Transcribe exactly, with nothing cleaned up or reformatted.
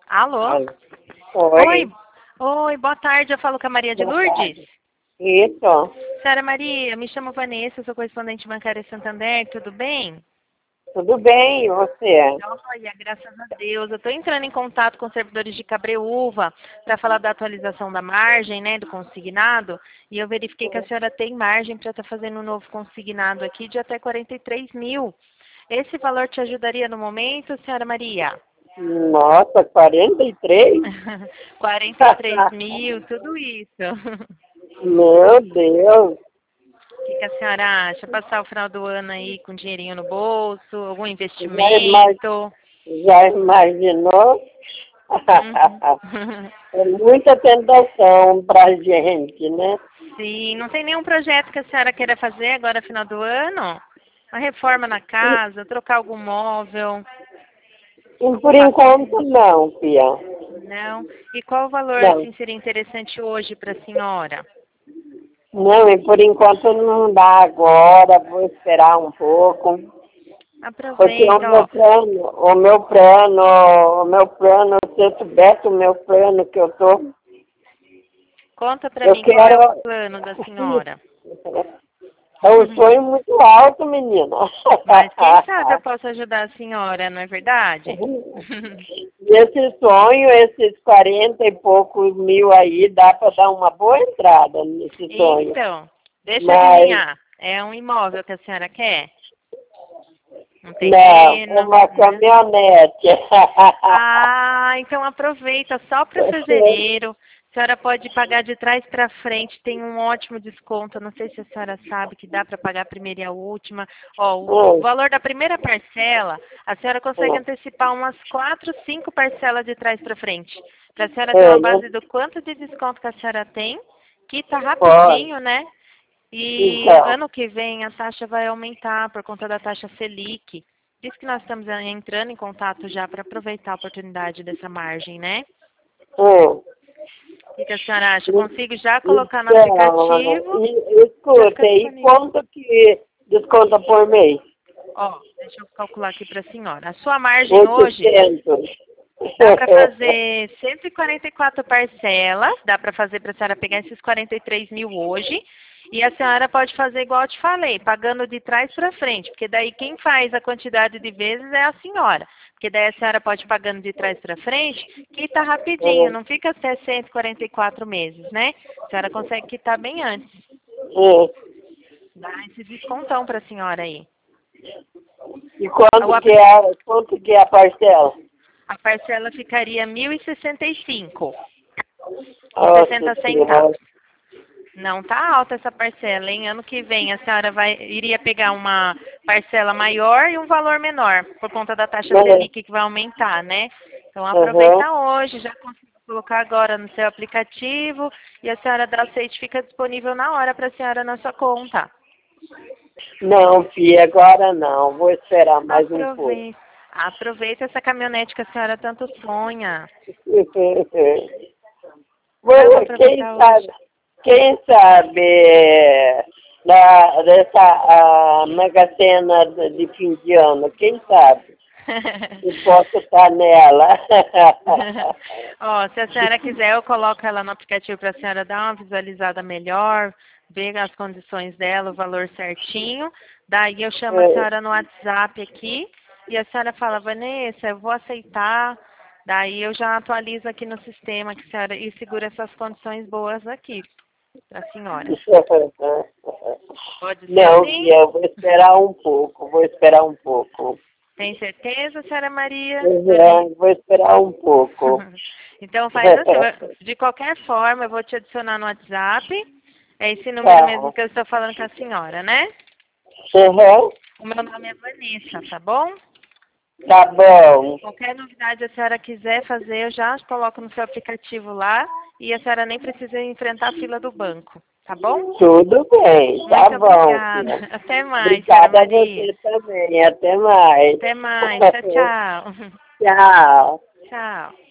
Alô? Alô. Oi. Oi. Oi, boa tarde. Eu falo com a Maria de Boa Lourdes. tarde. Isso. Senhora Maria, me chamo Vanessa, sou correspondente bancária Santander, tudo bem? Tudo bem, e você? Olha, graças a Deus. Eu estou entrando em contato com os servidores de Cabreúva para falar da atualização da margem, né, do consignado, e eu verifiquei que a senhora tem margem para estar fazendo um novo consignado aqui de até quarenta e três mil. Esse valor te ajudaria no momento, senhora Maria? Nossa, quarenta e três? quarenta e três mil, tudo isso. Meu Deus. O que, que a senhora acha? Passar o final do ano aí com dinheirinho no bolso, algum Já, investimento? imag... Já imaginou? Uhum. É muita tentação pra gente, né? Sim, não tem nenhum projeto que a senhora queira fazer agora final do ano? Uma reforma na casa, trocar algum móvel? E Algum por passeio? enquanto não, Pia. Não? E qual o valor, Não. assim, seria interessante hoje para a senhora? Não, e por enquanto não dá agora, vou esperar um pouco. Porque o Aproveita, meu ó. plano, o meu plano, o meu plano, se eu soubesse o meu plano que eu tô, Conta para eu mim qual é o quero. plano da senhora. É um sonho muito alto, menina. Mas quem sabe eu posso ajudar a senhora, não é verdade? E esse sonho, esses quarenta e poucos mil aí, dá para dar uma boa entrada nesse sonho. Então, deixa eu Mas, adivinhar. É um imóvel que a senhora quer? Um não, terreno? uma Né? caminhonete. Ah, então aproveita só para fevereiro. A senhora pode pagar de trás para frente, tem um ótimo desconto. Não sei se a senhora sabe que dá para pagar a primeira e a última. Ó, o Hum, valor da primeira parcela, a senhora consegue hum, antecipar umas quatro, cinco parcelas de trás para frente. Para a senhora ter uma hum, né? base do quanto de desconto que a senhora tem, que tá Pode. rapidinho, né? E Então, ano que vem a taxa vai aumentar por conta da taxa Selic. Diz que nós estamos entrando em contato já para aproveitar a oportunidade dessa margem, né? hum. O que, que a senhora acha? Eu consigo já colocar no Então, aplicativo, e, já escuta, fica e disponível. quanto que desconta por mês? Ó, deixa eu calcular aqui para a senhora. A sua margem hoje oitocentos. dá para fazer cento e quarenta e quatro parcelas, dá para fazer para a senhora pegar esses quarenta e três mil hoje. E a senhora pode fazer igual eu te falei, pagando de trás para frente, porque daí quem faz a quantidade de vezes é a senhora. Porque daí a senhora pode ir pagando de trás para frente, quita rapidinho, Hum, não fica até cento e quarenta e quatro meses, né? A senhora consegue quitar bem antes. hum. Dá esse descontão para a senhora aí. E O quanto que apli- é, a- quanto que é a parcela? A parcela ficaria mil e sessenta e cinco e Nossa sessenta senhora. centavos. Não tá alta essa parcela, hein? Ano que vem a senhora vai, iria pegar uma parcela maior e um valor menor, por conta da taxa Selic que vai aumentar, né? Então Uhum. aproveita hoje, já consigo colocar agora no seu aplicativo e a senhora dá aceite, fica disponível na hora para a senhora na sua conta. Não, filha, agora não. Vou esperar mais um pouco. Aproveita. Aproveita essa caminhonete que a senhora tanto sonha. Vamos Vamos, quem aproveitar hoje. sabe, quem sabe da, dessa a Mega Sena de de fim de ano, quem sabe? Eu posso estar nela. Ó, se a senhora quiser, eu coloco ela no aplicativo para a senhora dar uma visualizada melhor, ver as condições dela, o valor certinho. Daí eu chamo a senhora no WhatsApp aqui e a senhora fala, Vanessa, eu vou aceitar. Daí eu já atualizo aqui no sistema que a senhora e segura essas condições boas aqui para a senhora. Pode ser Não, assim? filha, eu vou esperar um pouco, vou esperar um pouco. Tem certeza, senhora Maria? Uhum, vou esperar um pouco. Então faz assim, eu- de qualquer forma, eu vou te adicionar no WhatsApp. É esse número mesmo Tá. que eu estou falando com a senhora, né? Uhum. O meu nome é Vanessa, tá bom? Tá bom. Qualquer novidade a senhora quiser fazer, eu já coloco no seu aplicativo lá e a senhora nem precisa enfrentar a fila do banco, tá bom? Tudo bem, tá Muito bom, obrigada. filha. Até mais, senhora Obrigada a Maria. você também. Até mais. Até mais. Tchau, tchau. Tchau. Tchau.